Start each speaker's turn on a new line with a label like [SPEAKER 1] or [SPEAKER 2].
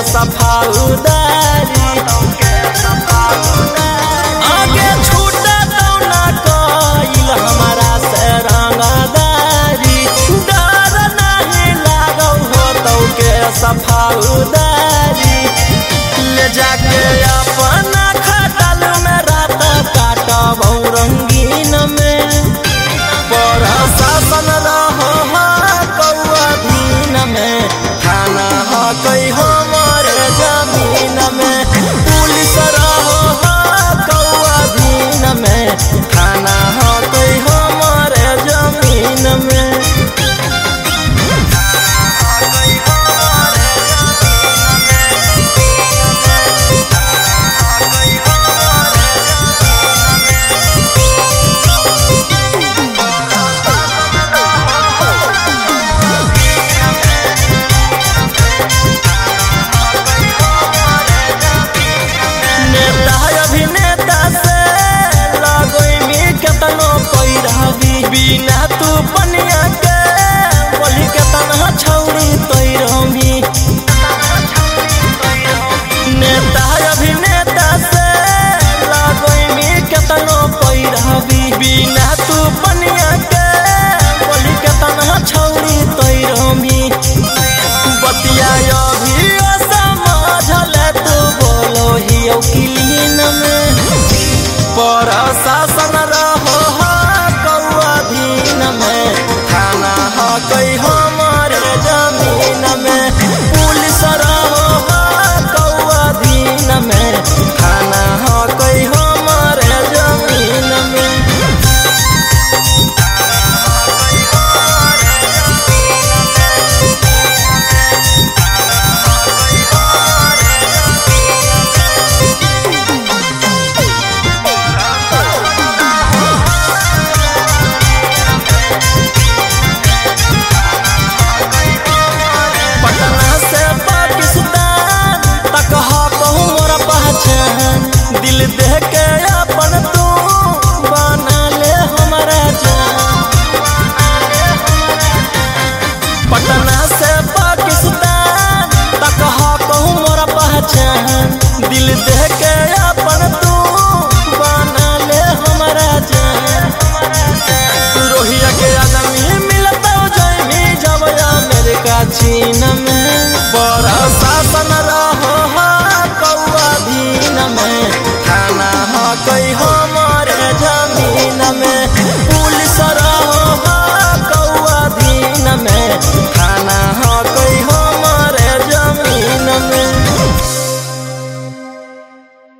[SPEAKER 1] सफाउदारी आगे छूटा तो ना कइल हमारा से रंगदारी डर नहीं लागौ हो तो के सफाउदारी ले जाके अपना खटल में रात काटबौ रंगीन में प्रशासन रहो कौआ दिन में थाना कई हमारे जमीन में पुलिस रहो कौआ दिन में थाना कई हमारे जमीन में बिना तू पनिया के बोली के तनहा छौरी तैरमी नेता अभिनेता से लगोइमी केतनो पैरवी बिना तू पनिया के बोली के तनहा छौरी तैरमी बतिया अभी समझले तू बोलो ही क्लीन में प्रशासन रहो थाना कई हमारे जमीन में पुलिस रहो कौआ दिन में थाना कई हमारे जमीन में दिल दे के अपन तू बना ले हमारा जान पटना से पाकिस्तान तक कहूँ मोरा पहचान दिल दे